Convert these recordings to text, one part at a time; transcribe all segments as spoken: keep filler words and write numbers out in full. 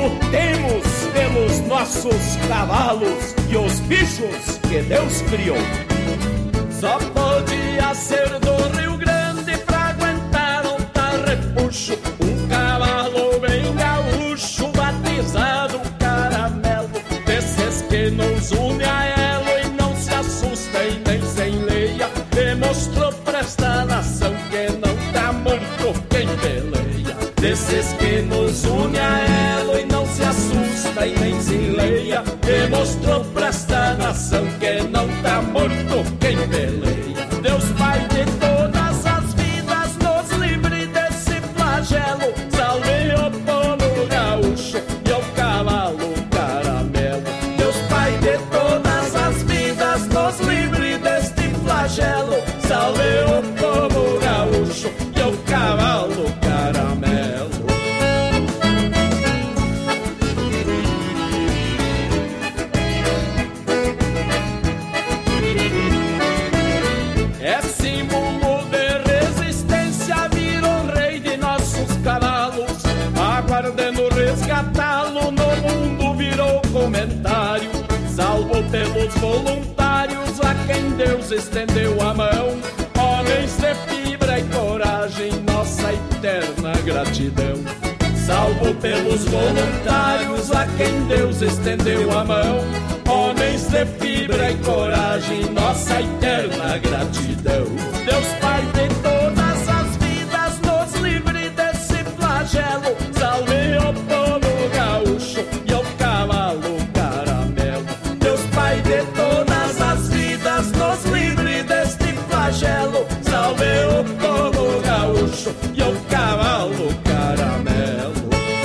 lutemos pelos nossos cavalos e os bichos que Deus criou. Só podia ser do Rio Grande pra aguentar um tarrepuxo, um cavalo bem gaúcho, batizado Caramelo, desses que nos une a elo e não se assusta e nem se enleia. Demonstrou pra esta nação que não tá morto quem peleia. Desses que nos une a elo e não se assusta e nem se enleia. Demonstrou pra esta nação que não tá morto quem peleia. Deus Pai de todas as vidas, nos livre desse flagelo. Salve o povo gaúcho e o cavalo Caramelo. Deus Pai de todas as vidas, nos livre deste flagelo. Salve o povo gaúcho e o cavalo Caramelo. É símbolo de resistência, virou rei de nossos cavalos, aguardando resgatá-lo, no mundo virou comentário. Salvo pelos voluntários a quem Deus estendeu a mão, homens de fibra e coragem, nossa eterna gratidão. Salvo pelos voluntários a quem Deus estendeu a mão, homens de fibra e coragem, nossa eterna gratidão. Deus Pai de todas as vidas, nos livre desse flagelo. Salve o povo gaúcho e o cavalo Caramelo. Deus Pai de todas as vidas, nos livre deste flagelo. Salve o povo gaúcho e o cavalo Caramelo.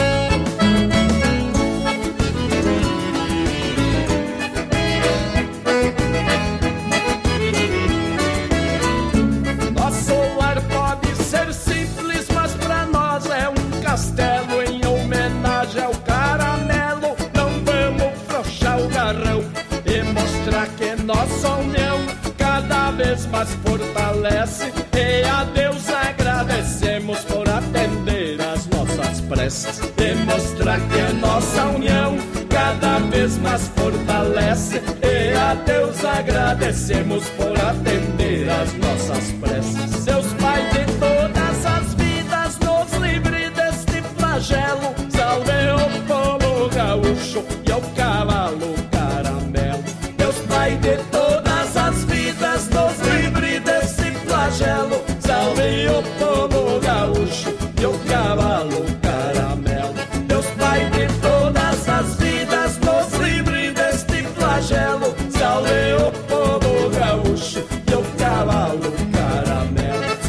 Nosso lar pode ser simples, mas pra nós é um castelo. Em homenagem ao Caramelo, não vamos frouxar o garrão e mostrar que nossa união cada vez mais fortalece. E a Deus agradecemos por atender as nossas preces. Demonstrar que a nossa união cada vez mais fortalece. E a Deus agradecemos por atender as nossas preces. Deus Pai de todas as vidas, nos livre deste flagelo. Salve o povo gaúcho e o cavalo Caramelo. Deus Pai de todas as vidas, nos livre desse flagelo. Salve o povo gaúcho e o cavalo Caramelo. Deus Pai de todas as vidas, nos livre deste flagelo. Salve o povo gaúcho e o cavalo Caramelo.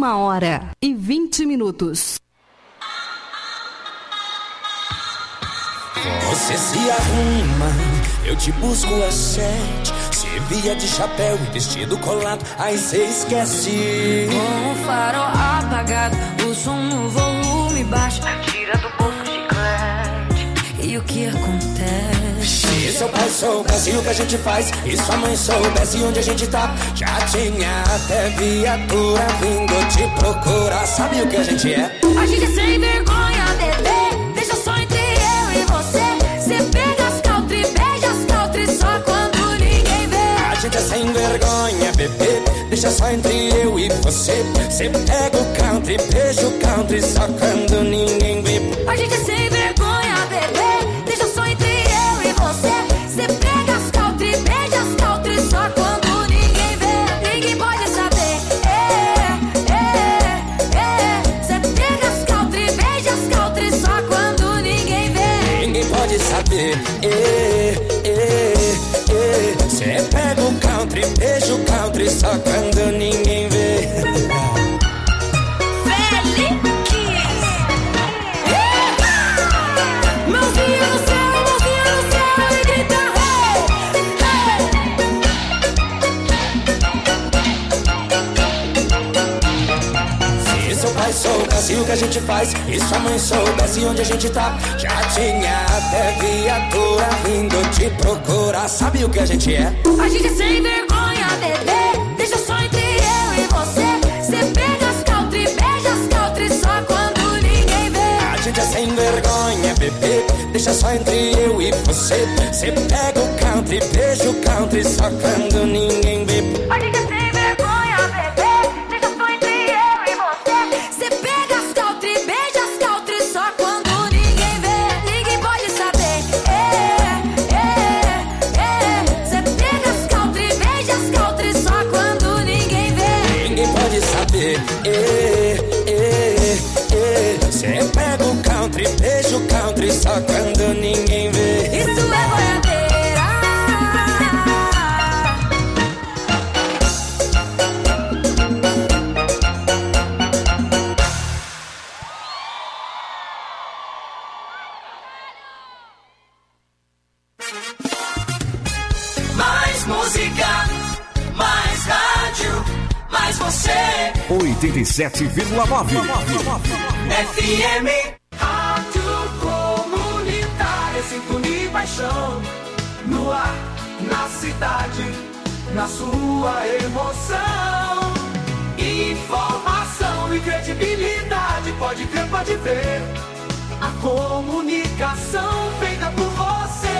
Uma hora e vinte minutos. Você se arruma, eu te busco às sete. Você via de chapéu e vestido colado, aí cê esquece. Com o farol apagado, o som no volume baixo, tira do bolso o chiclete. E o que acontece? Se seu pai soubesse o que a gente faz e sua mãe soubesse onde a gente tá, já tinha até viatura vindo te procurar. Sabe o que a gente é? A gente é sem vergonha, bebê. Deixa só entre eu e você. Cê pega as country, beija as country só quando ninguém vê. A gente é sem vergonha, bebê. Deixa só entre eu e você. Cê pega o country, beija o country só quando ninguém vê. A gente é sem vergonha, bebê. Deixa só entre eu e você. Cê pega as country, beija as country só quando ninguém vê. Ninguém pode saber. É, é, é. Cê pega as country, beija as country só quando ninguém vê. Ninguém pode saber. É, é, é. Cê pega o country, beija o country só quando ninguém vê. Soubesse o que a gente faz e sua mãe soubesse onde a gente tá, já tinha até viatura vindo te procurar. Sabe o que a gente é? A gente é sem vergonha, bebê. Deixa só entre eu e você. Cê pega as country, beija as country só quando ninguém vê. A gente é sem vergonha, bebê. Deixa só entre eu e você. Cê pega o country, beija o country só quando ninguém vê. A gente é sem vergonha, bebê. Deixa só entre eu e você. Cê pega as country, beija as country só quando ninguém vê. Ninguém pode saber. É, é, é. Cê pega as country, beija as country só quando ninguém vê. Ninguém pode saber. É, é, é. Cê pega o country, beija o country só quando ninguém vê. Isso é boiadeira. Mais música, mais rádio, mais você. oitenta e sete vírgula nove F M. Rádio Comunitária, sintonia e paixão. No ar, na cidade, na sua emoção. Informação e credibilidade, pode crer, pode ver. A comunicação feita por você.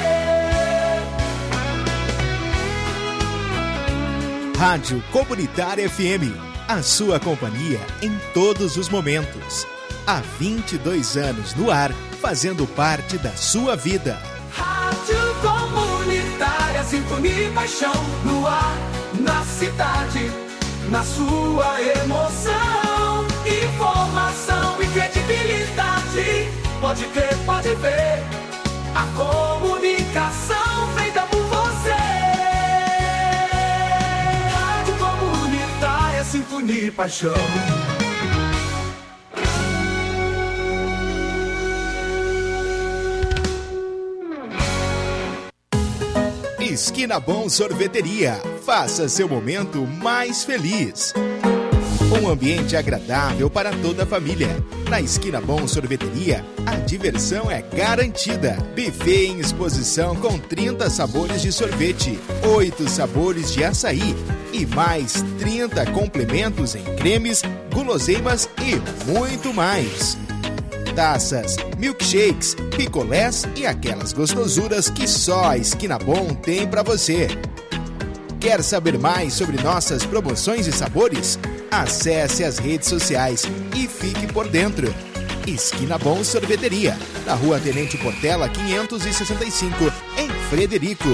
Rádio Comunitária F M, a sua companhia em todos os momentos. Há vinte e dois anos no ar, fazendo parte da sua vida. Rádio Comunitária, sintonia e paixão. No ar, na cidade, na sua emoção. Informação e credibilidade, pode crer, pode ver. A comunicação feita por você. Rádio Comunitária, sintonia e paixão. Esquina Bom Sorveteria. Faça seu momento mais feliz. Um ambiente agradável para toda a família. Na Esquina Bom Sorveteria, a diversão é garantida. Buffet em exposição com trinta sabores de sorvete, oito sabores de açaí e mais trinta complementos em cremes, guloseimas e muito mais. Taças, milkshakes, picolés e aquelas gostosuras que só a Esquina Bom tem para você. Quer saber mais sobre nossas promoções e sabores? Acesse as redes sociais e fique por dentro. Esquina Bom Sorveteria, na Rua Tenente Portela quinhentos e sessenta e cinco, em Frederico.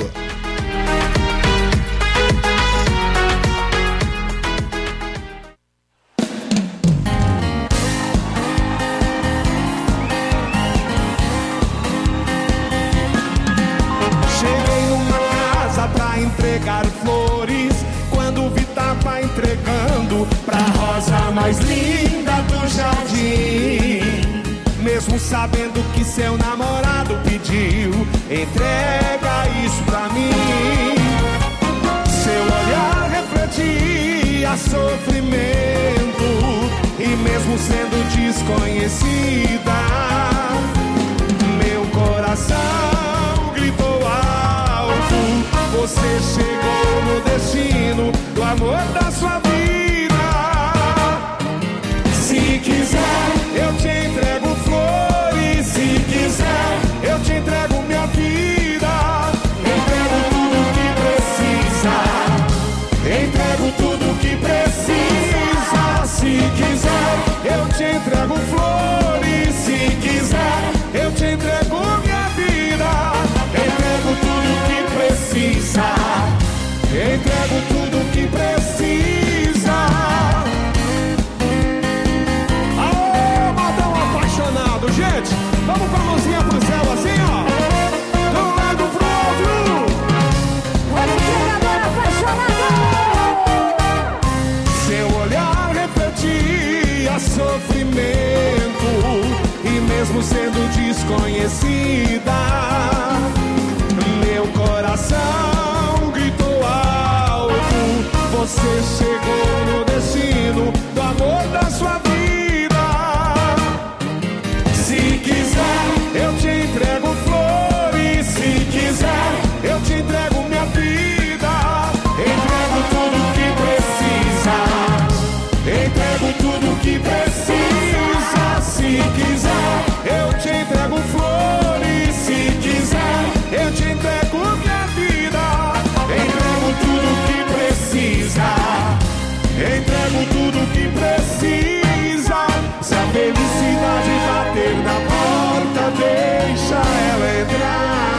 Entregar flores, quando vi tava entregando pra Rosa mais linda do jardim. Mesmo sabendo que seu namorado pediu, entrega isso pra mim. Seu olhar refletia sofrimento, e mesmo sendo desconhecida, meu coração gritou alto. Você chegou no destino do amor da sua vida. Se quiser, eu te entrego flores. Se quiser, eu te entrego minha vida. Entrego tudo que precisa. Entrego tudo que precisa. Se quiser, eu te entrego flores. Se quiser, eu te entrego minha vida. Entrego tudo que precisa. Entrego tudo que precisa. Aô, modão apaixonado, gente. Vamos com a mãozinha pro céu assim, ó. De um lado pro outro. Olha o entregador apaixonado. Seu olhar refletia sofrimento, e mesmo sendo desconhecida, meu coração gritou alto. Você chegou no destino do amor da sua vida. Se quiser, eu te entrego flores. Se quiser, eu te entrego minha vida. Entrego tudo que precisa. Entrego tudo que precisa. Se quiser, eu te entrego flores. Se quiser, eu te entrego minha vida. Entrego tudo que precisa. Entrego tudo que precisa. Se a felicidade bater na porta, deixa ela entrar.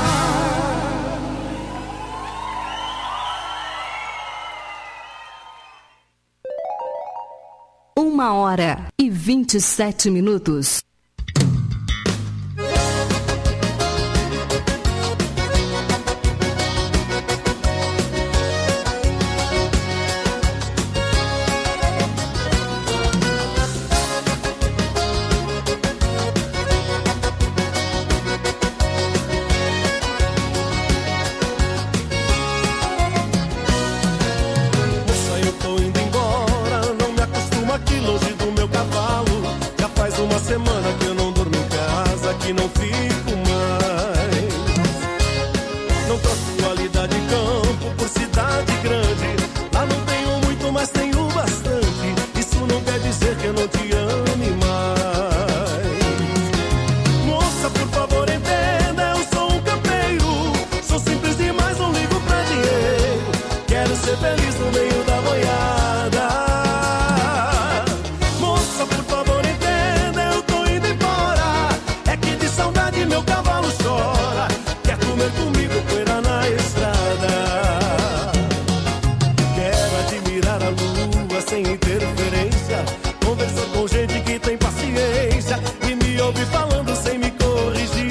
Uma hora e vinte e sete minutos. Semana que eu não durmo em casa, que não fico mais. Não troco qualidade de campo por cidade grande. Lá não tenho muito, mas tenho bastante. Isso não quer dizer que eu não te ame mais. Moça, por favor, entenda, eu sou um campeiro. Sou simples demais, não ligo pra dinheiro. Quero ser feliz no meio da boiada. Moça, por favor, meu cavalo chora, quer comer comigo, poeira na estrada. Quero admirar a lua sem interferência, conversar com gente que tem paciência e me ouvir falando sem me corrigir.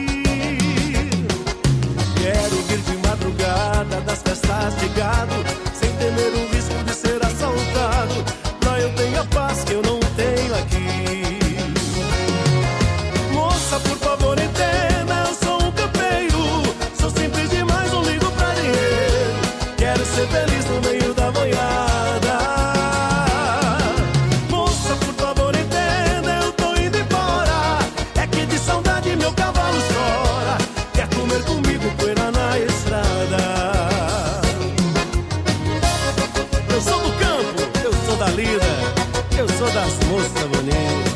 Quero vir de madrugada das festas de gado, sem temer o risco de ser assaltado. Lá eu tenho a paz que eu não tenho aqui. Moça, por favor, entenda, eu sou um campeiro. Sou simples demais, não ligo pra dinheiro. Quero ser feliz no meio da boiada. Moça, por favor, entenda, eu tô indo embora. É que de saudade meu cavalo chora. Quer comer comigo, poeira na estrada. Eu sou do campo, eu sou da lida, eu sou das moças bonitas.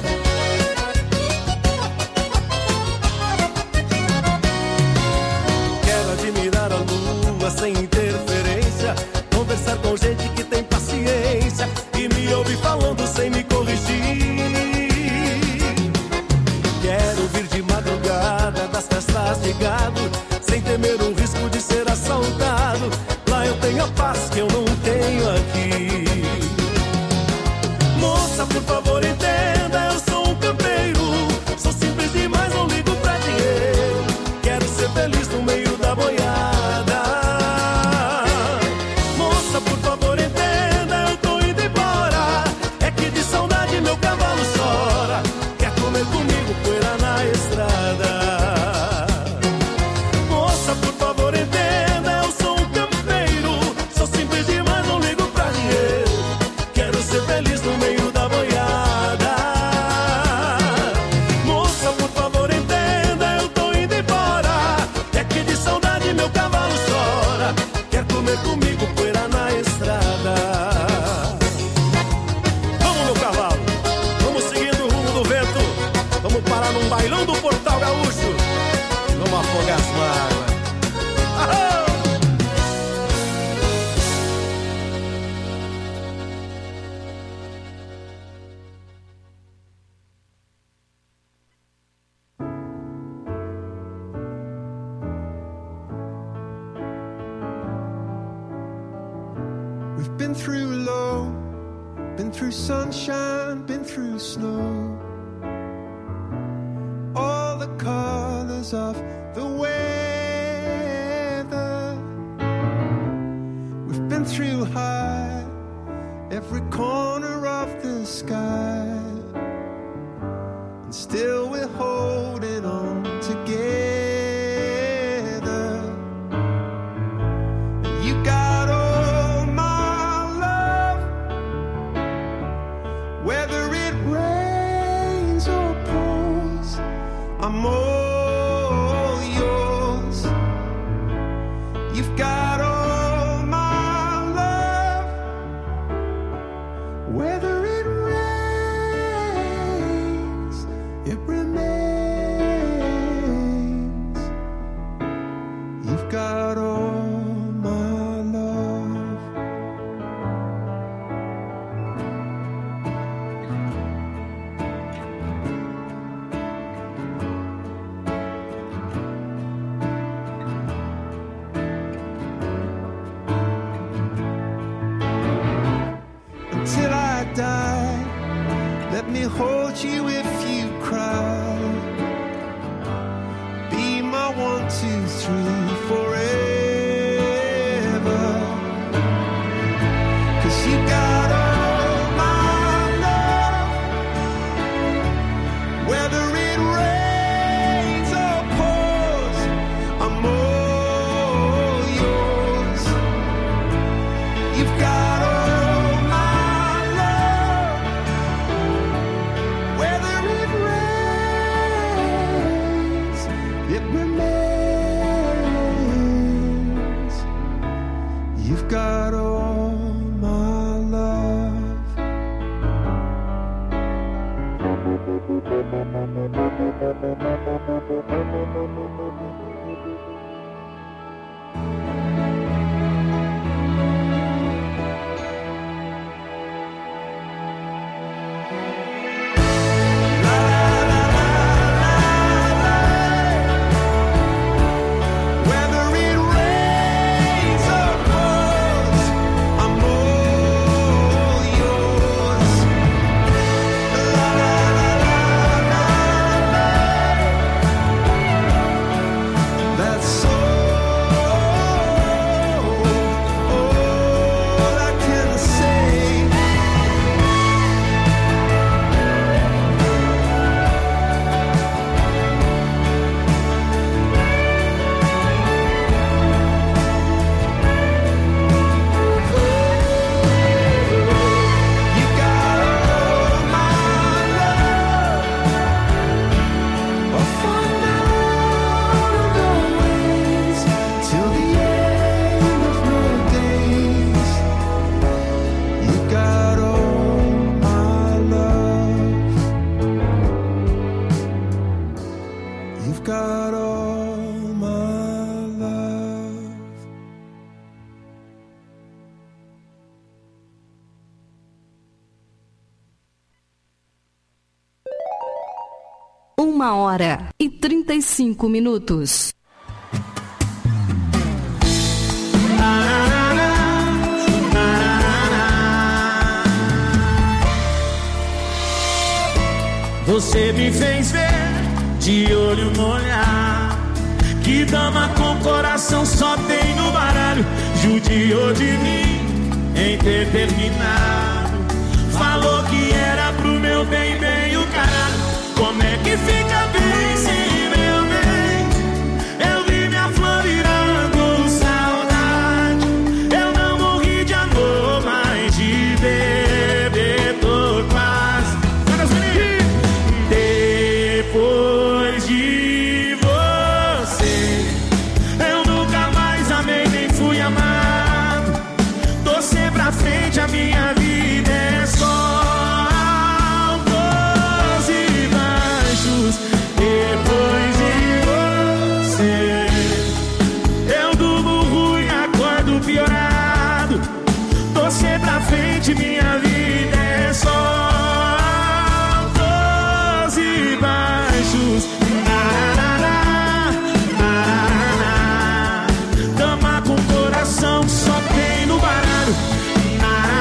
Admirar a lua sem interferência, conversar com gente que tem paciência e me ouvir falando sem me corrigir. Quero vir de madrugada das festas de gado, sem temer o risco de ser assaltado. Lá eu tenho a paz que eu não tenho aqui. Moça, por favor, entenda, been through low, been through sunshine, been through snow. All the colors of the weather. We've been through high, every corner of the sky. And still we're holding on together. And you got all my love, whether it rains or pours, I'm all yours. You've got all my love, whether it rains, it remains. You've got all my love. Until I die, let me hold you if you cry. Be my one, two, three forever. 'Cause you got all my love, whether it rains or pours, I'm all yours. You've got all my love, whether it rains, it remains. You've got all my love. Whether it rains or pours, I'm all yours. La la la la la la. That's all, all I can say. You got all my love, oh, from now on always, till the end of my days. You got all my love. You've got all my love. Uma hora e trinta e cinco minutos. Você me fez ver de olho no olhar, que dama com coração só tem no baralho. Judiou de mim em ter terminado, falou que era pro meu bem, bem o caralho. Como é que fica bem sem meu bem? Eu vi minha flor virando saudade. Eu não morri de amor, mas de beber tô quase. Depois de você, eu nunca mais amei nem fui amado. Tô sempre à frente, a minha vida é só altos e baixos. Depois de você, eu durmo ruim, acordo piorado. Tô sempre à frente, minha vida é só altos e baixos. Narará, narará. Dama com coração só tem no baralho. Narará.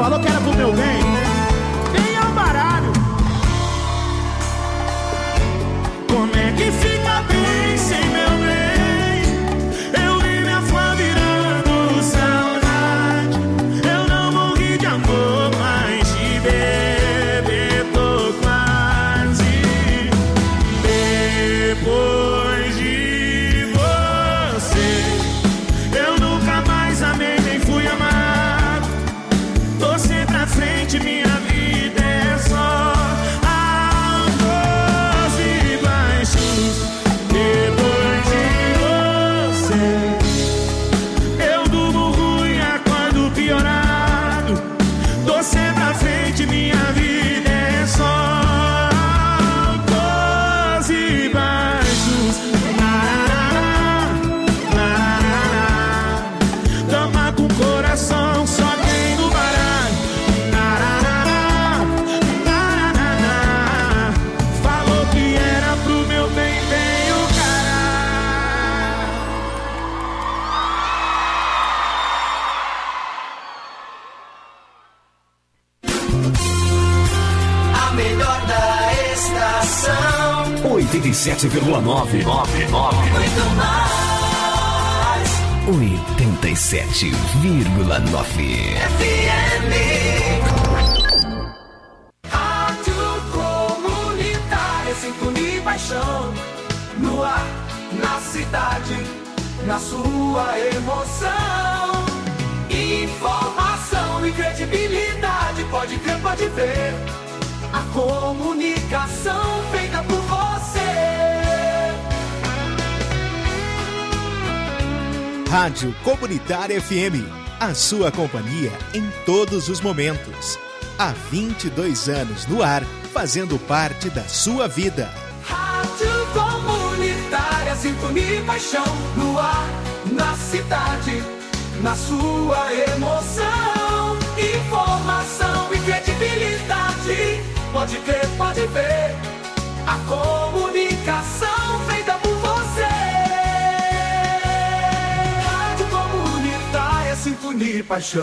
falou que era pro meu bem. Vem ao baralho. Como é que fica bem sem meu bem? Eu vi minha flor virando saudade. Eu não morri de amor, mas de beber tô quase. Depois de você, eu nunca mais amei nem fui amado. Tô sempre à frente, minha vida é só altos e baixos. Depois de você, eu durmo ruim, acordo piorado. Tô sempre à frente, minha vida é só altos e baixos. Toma com o coração, só tem no baralho. Falou que era pro meu bem, bem o caralho. A melhor da estação. oitenta e sete vírgula nove. Muito mais. oitenta e sete vírgula nove. F M. Rádio Comunitária, sintonia e paixão. No ar, na cidade, na sua emoção. Informação e credibilidade, pode crer, pode ver. A comunicação feita por você. Rádio Comunitária F M, a sua companhia em todos os momentos. Há vinte e dois anos no ar, fazendo parte da sua vida. Rádio Comunitária, sintonia e paixão. No ar, na cidade, na sua emoção. Informação e credibilidade, pode crer, pode ver. A comunicação feita por você. Rádio Comunitária, sintonia e paixão.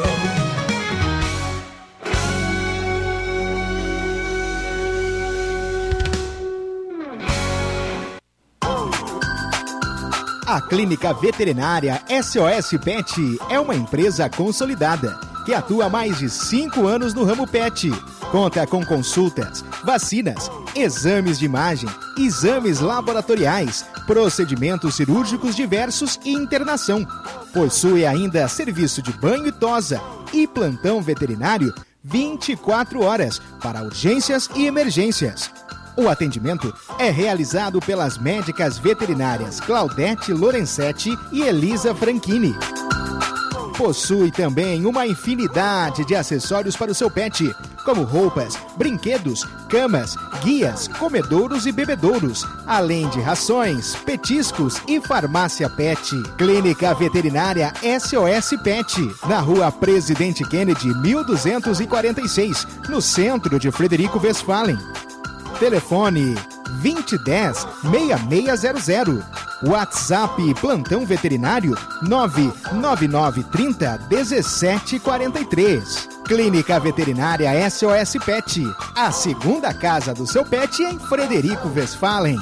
A Clínica Veterinária S O S Pet é uma empresa consolidada que atua há mais de cinco anos no ramo pet. Conta com consultas, vacinas, exames de imagem, exames laboratoriais, procedimentos cirúrgicos diversos e internação. Possui ainda serviço de banho e tosa e plantão veterinário vinte e quatro horas para urgências e emergências. O atendimento é realizado pelas médicas veterinárias Claudete Lorenzetti e Elisa Franchini. Possui também uma infinidade de acessórios para o seu pet, como roupas, brinquedos, camas, guias, comedouros e bebedouros, além de rações, petiscos e farmácia pet. Clínica Veterinária S O S Pet, na Rua Presidente Kennedy, mil duzentos e quarenta e seis, no centro de Frederico Westphalen. Telefone vinte e dez, seis seis zero zero. WhatsApp Plantão Veterinário nove nove nove três zero um sete quatro três. Clínica Veterinária S O S Pet, a segunda casa do seu pet em Frederico Westphalen.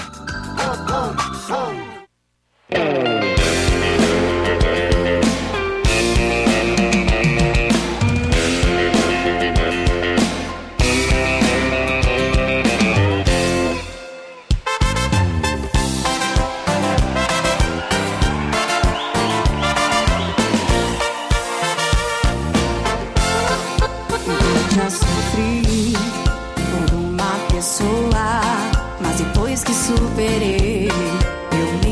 Já sofri por uma pessoa, mas depois que superei, eu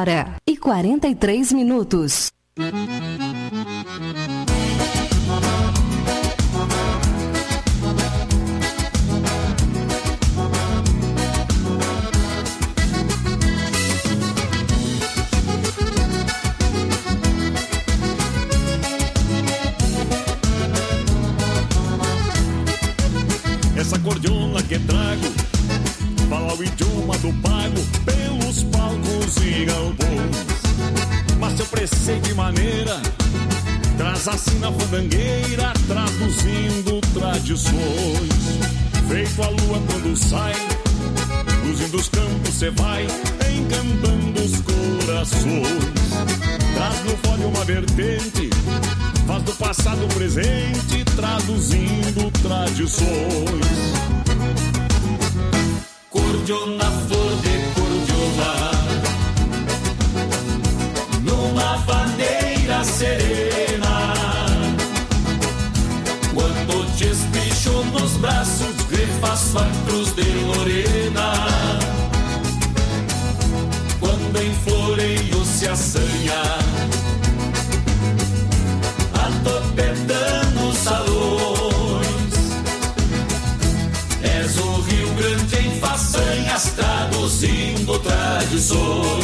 hora e quarenta e três minutos. Essa cordiona que trago fala o idioma do pago pelos palcos e galpões. Mas seu preceito de maneira traz assim na fandangueira, traduzindo tradições. Feito a lua quando sai, luzindo os campos cê vai, encantando os corações. Traz no fole uma vertente, faz do passado o presente, traduzindo tradições. Cordiona, flor de cordiona, numa vaneira serena. Quando te espicho nos braços, refaço a cruz de Lorena. Quando em floreio se assanha, atopetando os salões. És o Rio Grande em façanhas, traduzindo tradições.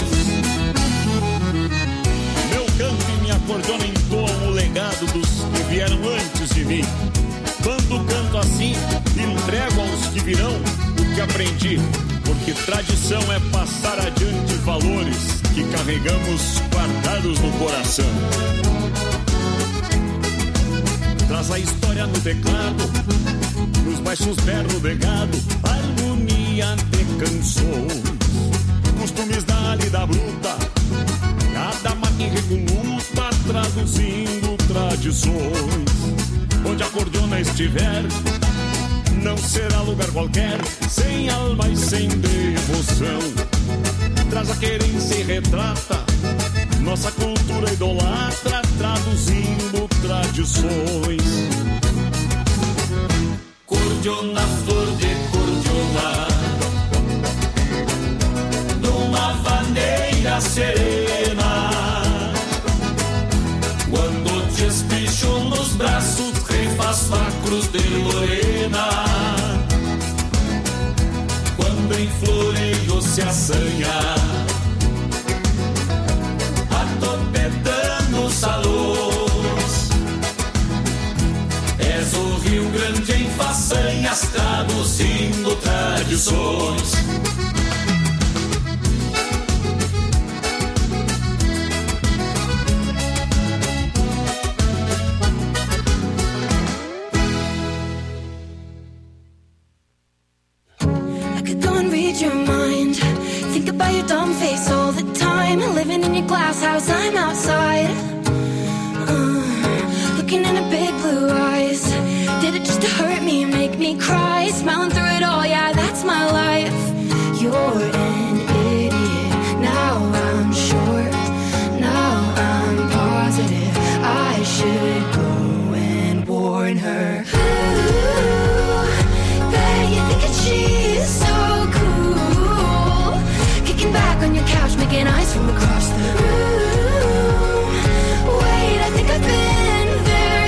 Meu canto e minha cordiona entoam o legado dos que vieram antes de mim. Quando canto assim, entrego aos que virão o que aprendi. Porque tradição é passar adiante valores que carregamos guardados no coração. Traz a história no teclado, nos baixos berro de gado, harmonia de canções. Costumes da lida bruta, cada maquinha com luta, traduzindo tradições. Onde a cordiona estiver, não será lugar qualquer, sem alma e sem devoção. Traz a querência e retrata nossa cultura idolatra, traduzindo tradições. Cordiona, flor de cordiona, numa vaneira serena. Quando te espicho nos braços, refaço a cruz de Lorena. Quando em floreio se assanha, atopetando os salões. És o Rio Grande em façanhas, traduzindo tradições. Living in your glass house, I'm outside, uh, looking into big blue eyes. Did it just to hurt me, make me cry? Smiling through it all, yeah, that's my life. You're an idiot, now I'm sure, now I'm positive I should go and warn her. Ooh, bet you think that she's so cool, kicking back on your couch, making eyes from across the room. Wait, I think I've been there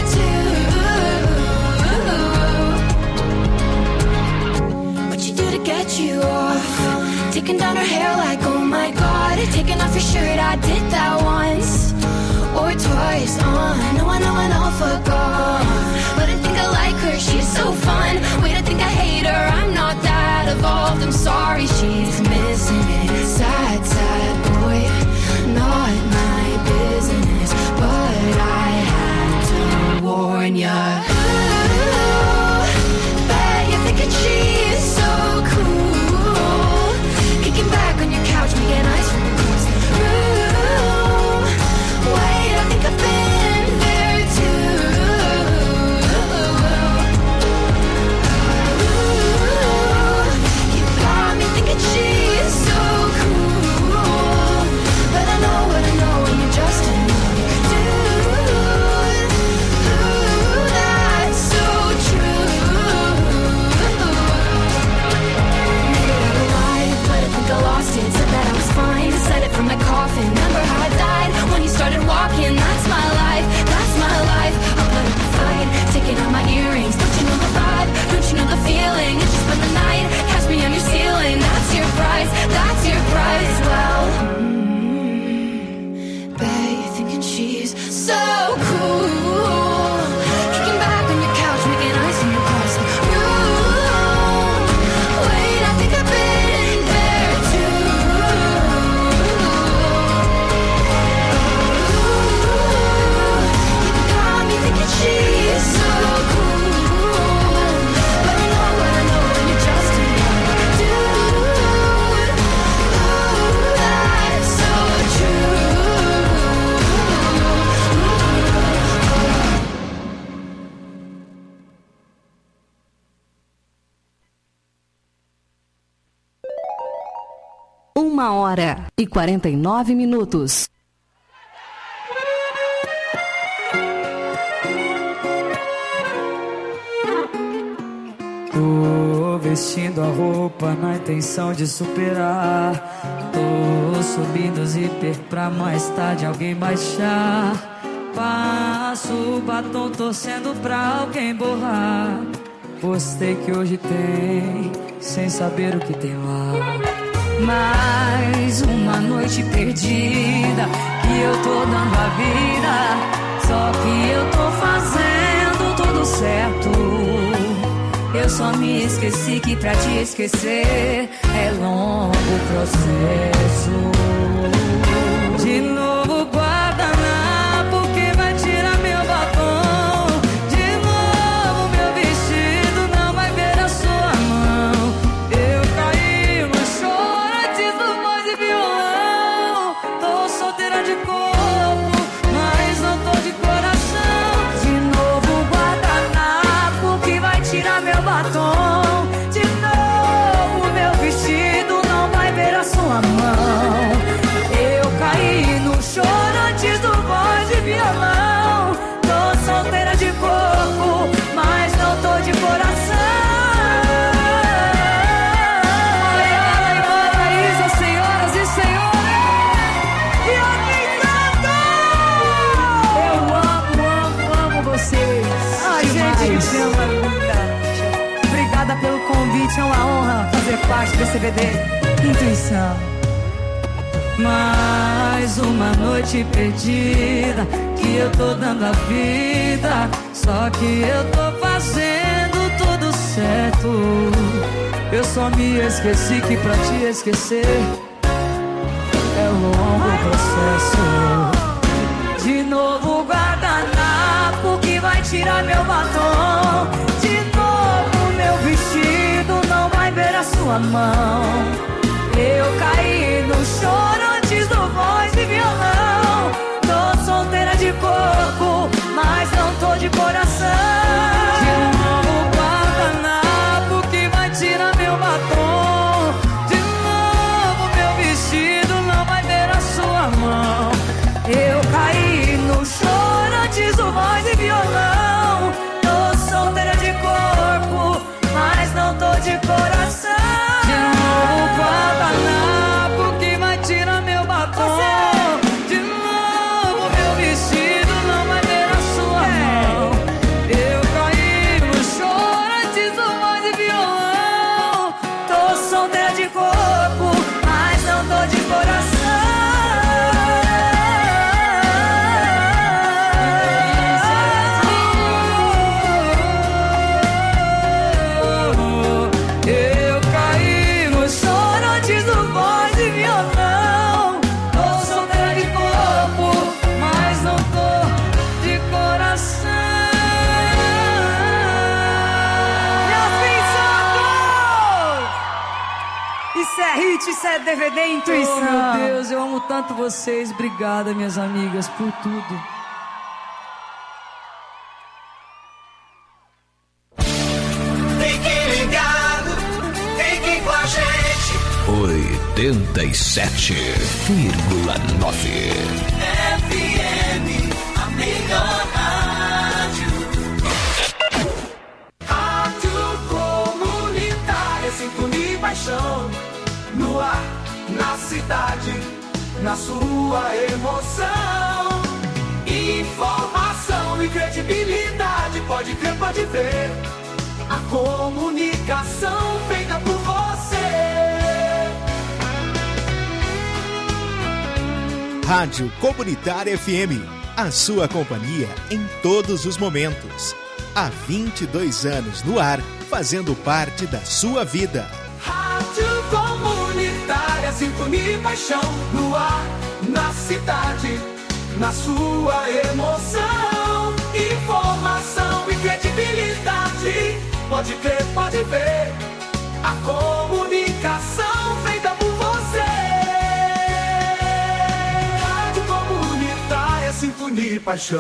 too. What you do to get you off? Taking down her hair like, oh my god. Taking off your shirt, I did that once or twice. Uh, no, I know, I know, fuck off. But I think I like her, she's so fun. Wait, I think I hate her, I'm not that evolved. I'm sorry, she's missing it. Sad, sad boy. Uma hora e quarenta e nove minutos. Tô vestindo a roupa na intenção de superar. Tô subindo zíper pra mais tarde alguém baixar. Passo o batom torcendo pra alguém borrar. Postei que hoje tem, sem saber o que tem lá. Mais uma noite perdida que eu tô dando a vida. Só que eu tô fazendo tudo certo. Eu só me esqueci que pra te esquecer é longo o processo. De novo guardanapo que vai tirar meu batom. De novo meu vestido não vai ver a sua mão. Eu caí no choro antes do voz e violão. Tô solteira de corpo, mas não tô de coração. De novo guardanapo que vai tirar meu batom. De novo meu vestido não vai ver a sua mão. Eu caí no choro antes do voz e violão. Tô solteira de corpo, mas não tô de coração. Olha, Paraíso, senhoras e senhores, e aqui canto. Eu amo, amo, amo vocês. Ai, gente, que chama linda. Obrigada pelo convite, é uma honra fazer parte desse C V D Intuição. Mais uma noite perdida que eu tô dando a vida. Só que eu tô fazendo tudo certo. Eu só me esqueci que pra te esquecer é longo o processo. De novo guardanapo que vai tirar meu batom. De novo meu vestido não vai ver a sua mão. Eu caí no choro antes do voz e violão. Tô solteira de corpo, mas não tô de coração. De novo guardanapo que vai tirar meu batom. De novo meu vestido não vai ver a sua mão. Eu caí no choro antes do voz e violão. Tô solteira de corpo, mas não tô de coração. De novo guardanapo que vai tirar meu batom. De novo meu vestido não vai ver a sua mão. Eu caí no choro antes do voz e violão. Tô solteira de corpo, mas não tô de coração. Isso é D V D Intuição. Oh, meu Deus, eu amo tanto vocês. Obrigada, minhas amigas, por tudo. Fique ligado, fique com a gente. oitenta e sete vírgula nove F M, a melhor rádio. Rádio comunitária, sintonia e paixão. No ar, na cidade, na sua emoção. Informação e credibilidade, pode crer, pode ver. A comunicação feita por você. Rádio Comunitária F M, a sua companhia em todos os momentos. Há vinte e dois anos no ar, fazendo parte da sua vida. Rádio comunitária, sintonia e paixão. No ar, na cidade, na sua emoção. Informação e credibilidade, pode crer, pode ver. A comunicação feita por você. Rádio comunitária, sintonia e paixão.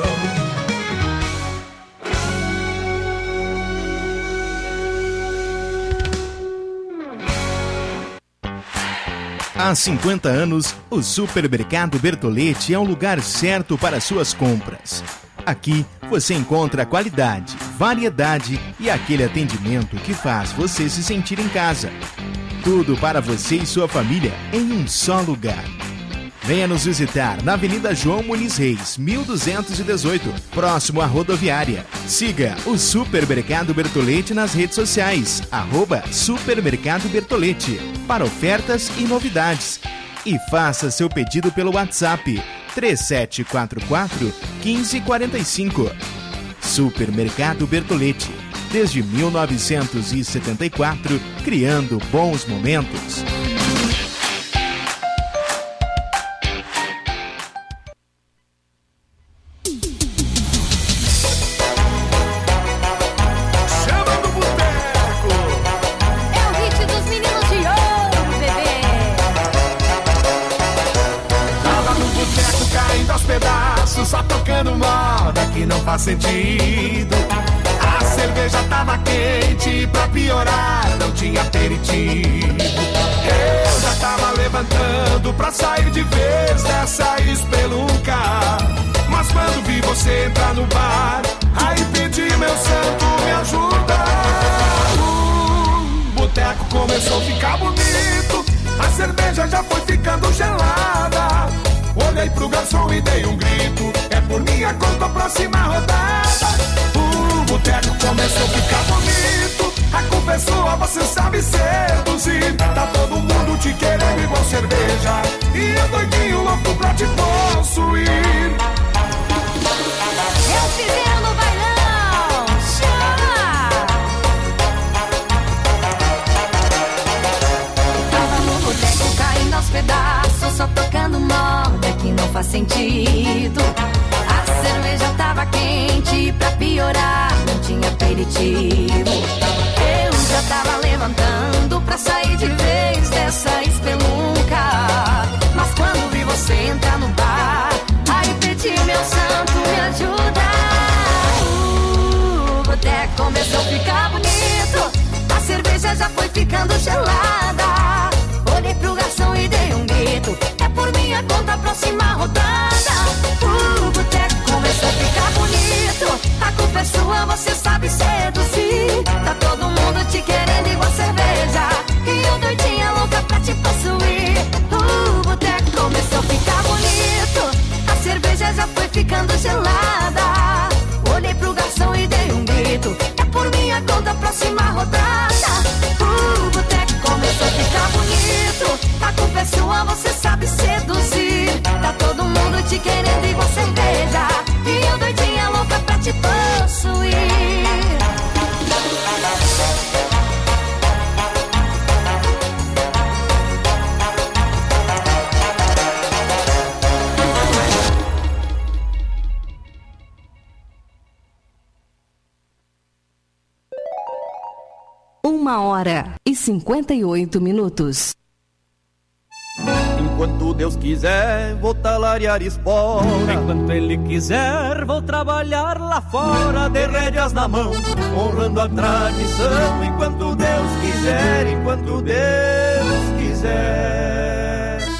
Há cinquenta anos, o Supermercado Bertolete é um lugar certo para suas compras. Aqui você encontra qualidade, variedade e aquele atendimento que faz você se sentir em casa. Tudo para você e sua família em um só lugar. Venha nos visitar na Avenida João Muniz Reis, mil duzentos e dezoito, próximo à rodoviária. Siga o Supermercado Bertolete nas redes sociais, arroba Supermercado Bertolete, para ofertas e novidades. E faça seu pedido pelo WhatsApp três sete quatro quatro, um cinco quatro cinco. Supermercado Bertolete, desde mil novecentos e setenta e quatro, criando bons momentos. Só tocando moda que não faz sentido. A cerveja tava quente, pra piorar não tinha aperitivo. Eu já tava levantando pra sair de vez dessa espelunca, mas quando vi você entrar no bar, aí pedi, meu santo, me ajuda. O boteco começou a ficar bonito, a cerveja já foi ficando gelada. Olhei pro garçom e dei um grito, é por minha conta a próxima rodada. O boteco começou a ficar bonito, a culpa é sua, você sabe seduzir. Tá todo mundo te querendo igual cerveja, e eu doidinho louco pra te possuir. Eu fizer no bailão, chama! Tava no boteco caindo aos pedaços, só tocando moda que não faz sentido. A cerveja tava quente, pra piorar não tinha aperitivo. Eu já tava levantando pra sair de vez dessa espelunca, mas quando vi você entrar no bar, aí pedi, meu santo, me ajuda. O boteco começou a ficar bonito, a cerveja já foi ficando gelada. Olhei pro garçom e dei um grito, é por minha conta a próxima rodada. O boteco começou a ficar bonito, a culpa é sua, você sabe seduzir. Tá todo mundo te querendo igual cerveja, e eu doidinha louca pra te possuir. O boteco começou a ficar bonito, a cerveja já foi ficando gelada. Olhei pro garçom e dei um grito, é por minha conta a próxima rodada. O boteco começou a ficar bonito, a culpa é sua, você sabe seduzir. Tá todo mundo te querendo igual cerveja, e eu doidinha louca pra te possuir. Uma hora e cinquenta e oito minutos. Enquanto Deus quiser, vou talariar espora. Enquanto Ele quiser, vou trabalhar lá fora, de rédeas na mão, honrando a tradição. Enquanto Deus quiser, enquanto Deus quiser.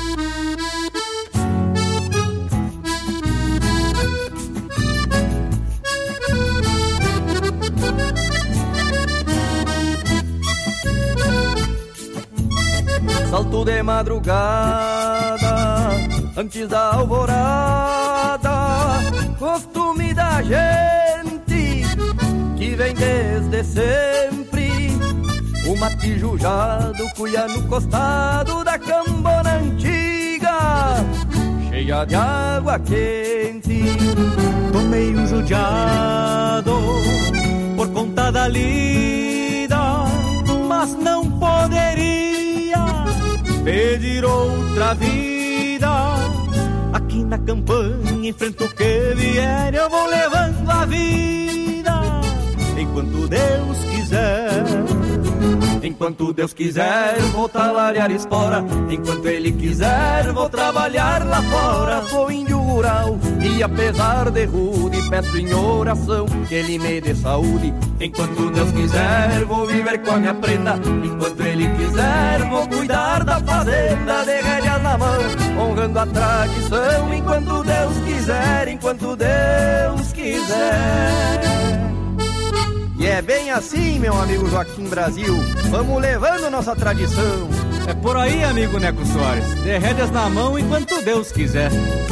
Salto de madrugada, antes da alvorada, costume da gente que vem desde sempre. O matijujado cuia no costado da cambona antiga, cheia de água quente. Tô meio judiado por conta da lida, mas não poderia pedir outra vida. Aqui na campanha, enfrento o que vier, eu vou levando a vida. Enquanto Deus quiser, Enquanto Deus quiser, vou talarear espora. Enquanto Ele quiser, vou trabalhar lá fora. Sou índio rural e apesar de rude, peço em oração que Ele me dê saúde. Enquanto Deus quiser, vou viver com a minha prenda. Enquanto Ele quiser, vou cuidar da fazenda, de rédeas na mão, honrando a tradição. Enquanto Deus quiser, enquanto Deus quiser. E é bem assim, meu amigo Joaquim Brasil, vamos levando nossa tradição. É por aí, amigo Neco Soares, de rédeas na mão enquanto Deus quiser.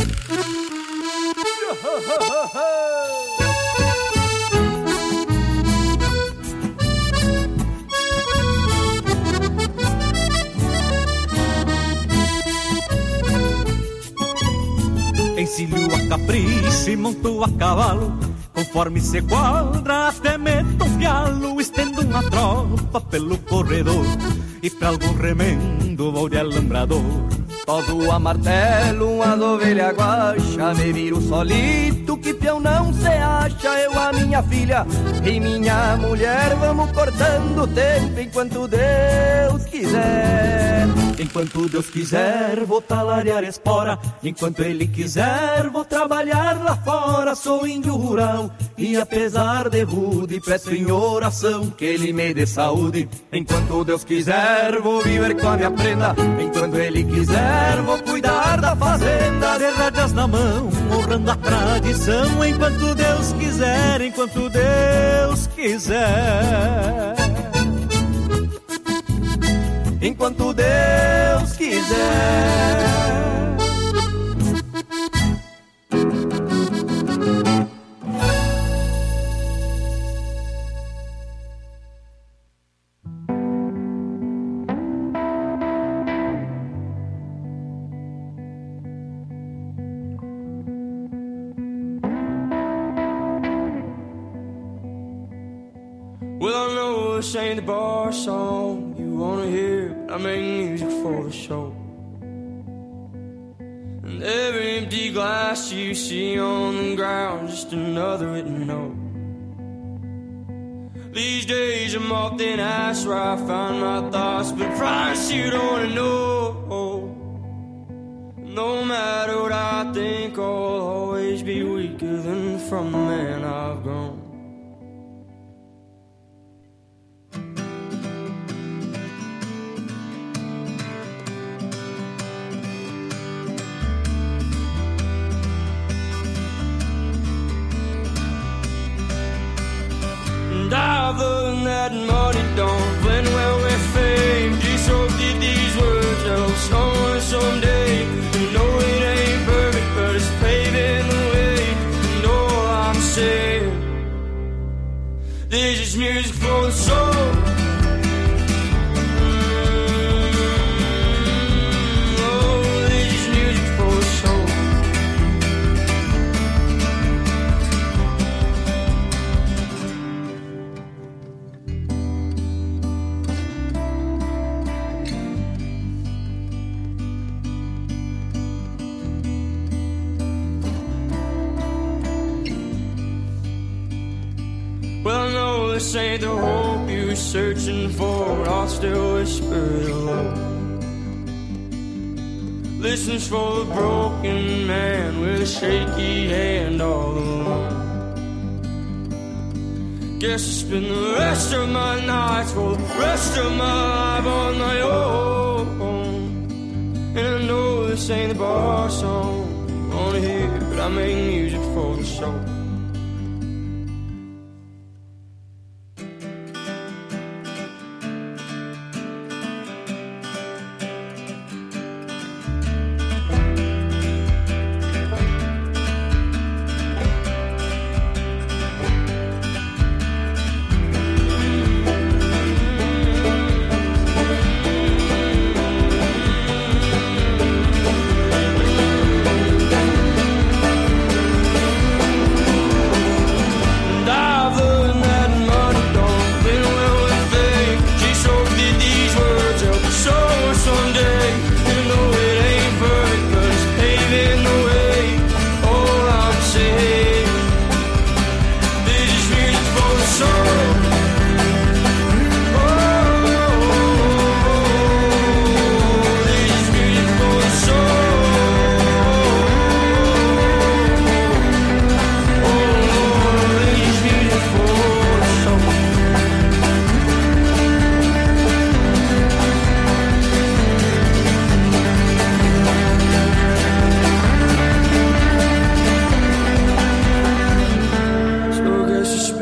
Encilho a capricho e monto a cavalo, conforme se quadra até meto um pialo. Estendo uma tropa pelo corredor e pra algum remendo vou de alambrador. Todo a martelo, uma ovelha guacha, me viro solito, que peão não se acha. Eu, a minha filha e minha mulher, vamos cortando o tempo enquanto Deus quiser. Enquanto Deus quiser, vou talarear espora. Enquanto Ele quiser, vou trabalhar lá fora. Sou índio rural e apesar de rude, peço em oração que Ele me dê saúde. Enquanto Deus quiser, vou viver com a minha prenda. Enquanto Ele quiser, vou cuidar da fazenda, de rédeas na mão, honrando a tradição. Enquanto Deus quiser, enquanto Deus quiser. Enquanto Deus quiser. Well, I know this ain't the bar song you wanna hear, but I make music for the show. And every empty glass you see on the ground, just another written note. These days I'm often asked where I find my thoughts, but I promise you don't wanna know. No matter what I think, I'll always be weaker than from the man I've grown. I've learned that money don't blend well with fame. Just hope that these words help someone someday. You know it ain't perfect, but it's paving the way. And all I'm saying, this is music for the soul. Oh, this is music for the soul. Well, I know this ain't the hope you were searching for, but I'll still whisper it alone. This one's for the broken man with a shaky hand all alone. Guess I spend the rest of my nights for the rest of my life on my own. And I know this ain't the bar song you wanna hear, but I make music for the soul.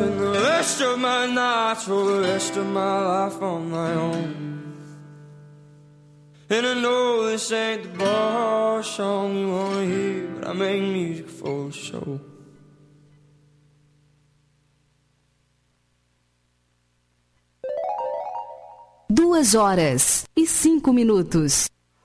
spend the rest of my nights for the rest of my life on my own. And I know this ain't the bar song you wanna hear, but I make music for the show. Duas horas e cinco minutos.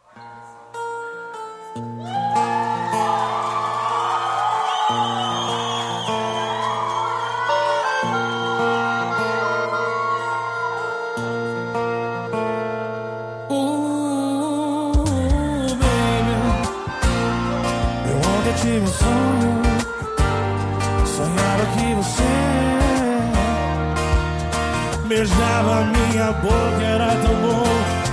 Tive um sonho, sonhava que você beijava minha boca, era tão bom.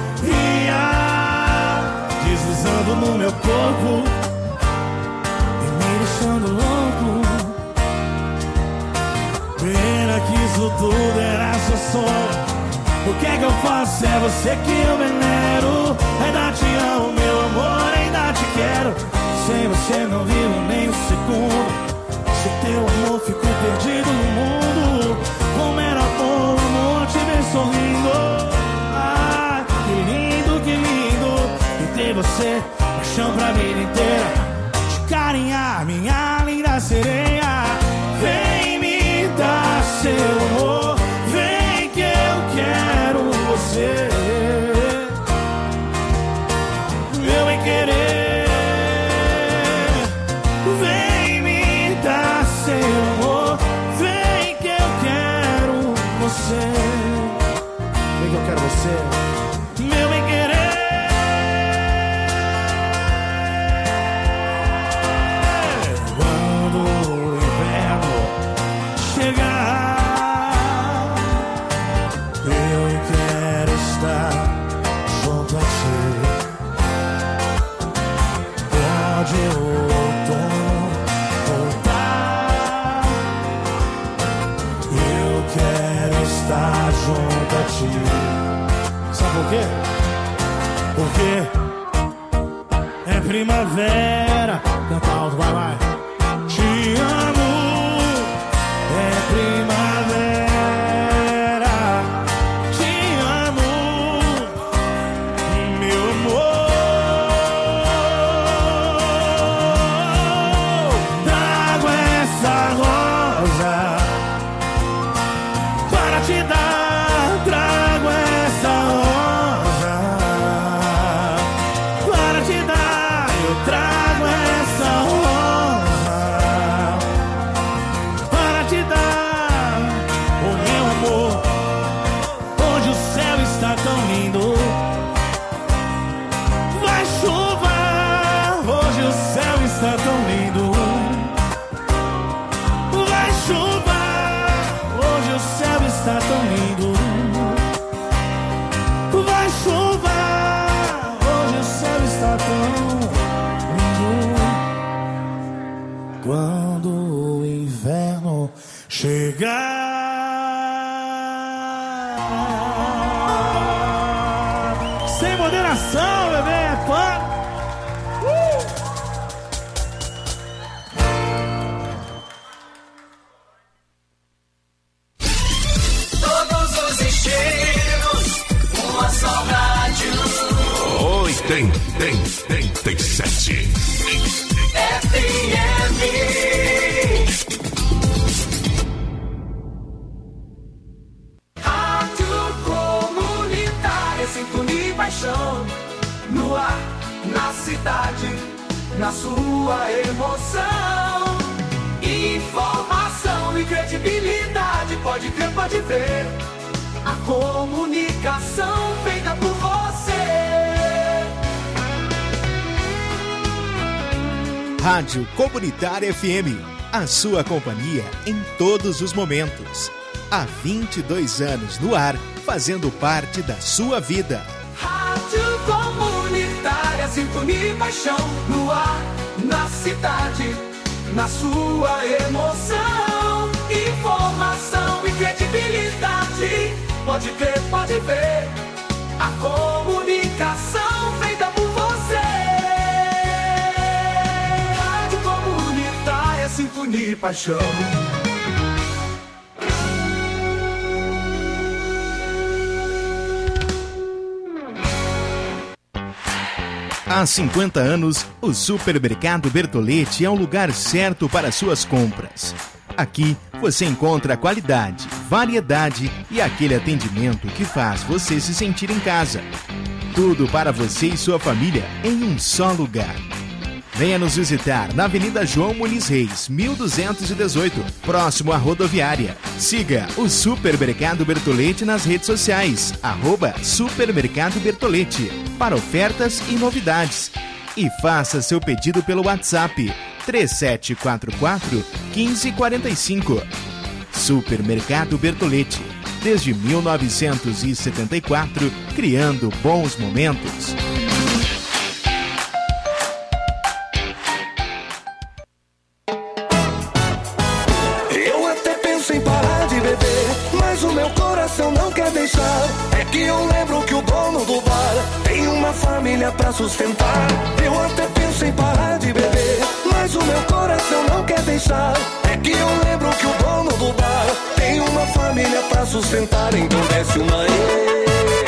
Ia deslizando no meu corpo e me deixando louco. Pena que isso tudo era só sonho. O que é que eu faço? É você que eu venero. Ainda te amo, meu amor, ainda te quero. Sem você não vivo nem um segundo. Se teu amor ficou perdido no mundo. Como era bom o amor te ver sorrindo. Ah, que lindo, que lindo. E ter você, paixão pra vida inteira. Te carinhar, minha linda sereia. Vem me dar seu amor. Vem que eu quero você. Meu bem querer. Vem que eu quero você, meu bem querer. Quando o inverno chegar, eu quero estar junto a ti. Pode o outono voltar, eu quero estar junto a ti. Sabe por quê? Porque é primavera. Canta alto, vai, vai. Te amo. É primavera. Te amo, meu amor. Trago essa rosa para te dar, trago essa rosa para te dar, eu trago essa rosa para te dar, o meu amor. Hoje o céu está tão lindo, vai chuva. Hoje o céu está tão lindo, vai chuva. Hoje o céu está tão lindo, vai chuva. Hoje o céu está tão lindo. Quando o inverno chegar, sem moderação, bebê, é pano. Todos os estilos, uma só rádio. oitenta e sete F M. Rádio Comunitária, sintonia e paixão. No ar, na cidade, na sua emoção. Informação e credibilidade, pode crer, pode ver. A comunicação feita por você. Rádio Comunitária F M, a sua companhia em todos os momentos. Há vinte e dois anos no ar, fazendo parte da sua vida. Rádio Comunitária, sintonia e paixão. No ar, na cidade, na sua emoção. Informação e credibilidade, pode crer, pode ver. A comunicação feita por você. Rádio Comunitária, sintonia e paixão. Há cinquenta anos, o Supermercado Bertolete é o lugar certo para suas compras. Aqui você encontra qualidade, variedade e aquele atendimento que faz você se sentir em casa. Tudo para você e sua família em um só lugar. Venha nos visitar na Avenida João Muniz Reis, mil duzentos e dezoito, próximo à rodoviária. Siga o Supermercado Bertolete nas redes sociais, arroba Supermercado Bertolete, para ofertas e novidades. E faça seu pedido pelo WhatsApp três sete quatro quatro, um cinco quatro cinco. Supermercado Bertolete, desde mil novecentos e setenta e quatro, criando bons momentos. O meu coração não quer deixar. É que eu lembro que o dono do bar tem uma família pra sustentar. Eu até penso em parar de beber, mas o meu coração não quer deixar. É que eu lembro que o dono do bar tem uma família pra sustentar. Então desce uma e...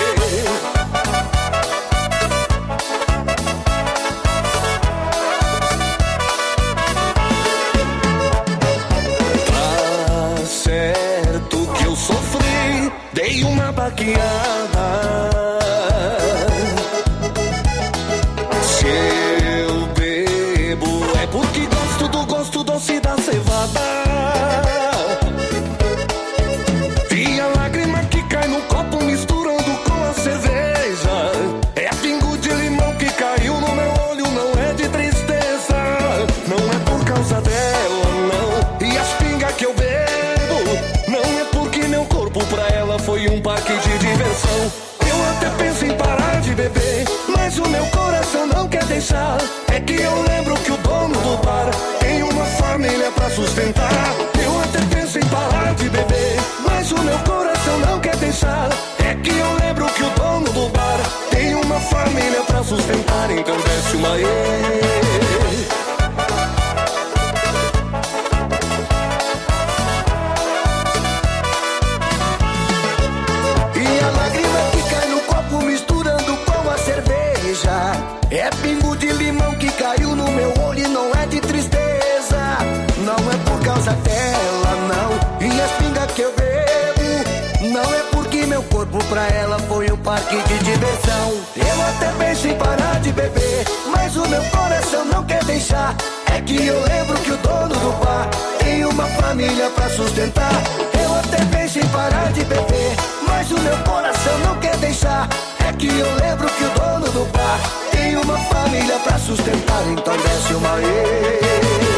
Dei uma baqueada. Se eu bebo é porque gosto do gosto doce da cevada. E a lágrima que cai no copo misturando com a cerveja é pingo de limão que caiu no meu olho, não é de tristeza. Não é por causa dela, não. E as pingas que eu bebo não é porque meu corpo pra ela foi um parque de diversão. Eu até penso em parar de beber, mas o meu coração não quer deixar. É que eu lembro que o dono do bar tem uma família pra sustentar. Eu até penso em parar de beber, mas o meu coração não quer deixar. É que eu lembro que o dono do bar tem uma família pra sustentar. Então desce uma e... É pingo de limão que caiu no meu olho e não é de tristeza. Não é por causa dela, não. E as pingas que eu bebo não é porque meu corpo pra ela foi um parque de diversão. Eu até penso em parar de beber, mas o meu coração não quer deixar. É que eu lembro que o dono do bar tem uma família pra sustentar. Eu até penso em parar de beber, mas o meu coração não quer deixar. É que eu lembro que o dono do bar tem uma família pra sustentar. Então desce uma e...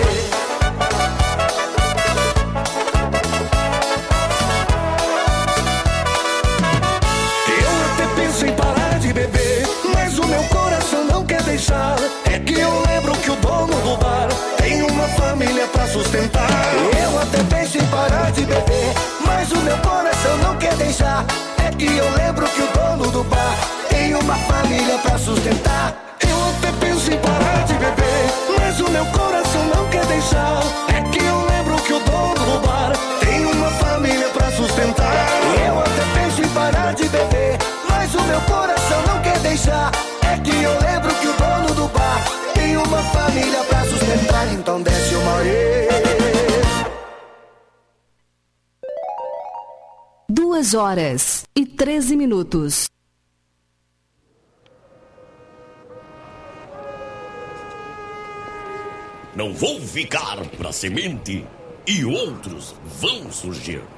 Eu até penso em parar de beber, mas o meu coração não quer deixar. É que eu lembro que o dono do bar tem uma família pra sustentar. Eu até penso em parar de beber, mas o meu coração não quer deixar. É que eu lembro que o dono do bar tem uma família pra sustentar. Eu até penso em parar de beber, mas o meu coração não quer deixar. É que eu lembro que o dono do bar tem uma família pra sustentar. Eu até penso em parar de beber, mas o meu coração não quer deixar. É que eu lembro que o dono do bar tem uma família pra sustentar. Então desce uma e... Duas horas e treze minutos. Não vou ficar pra semente e outros vão surgir.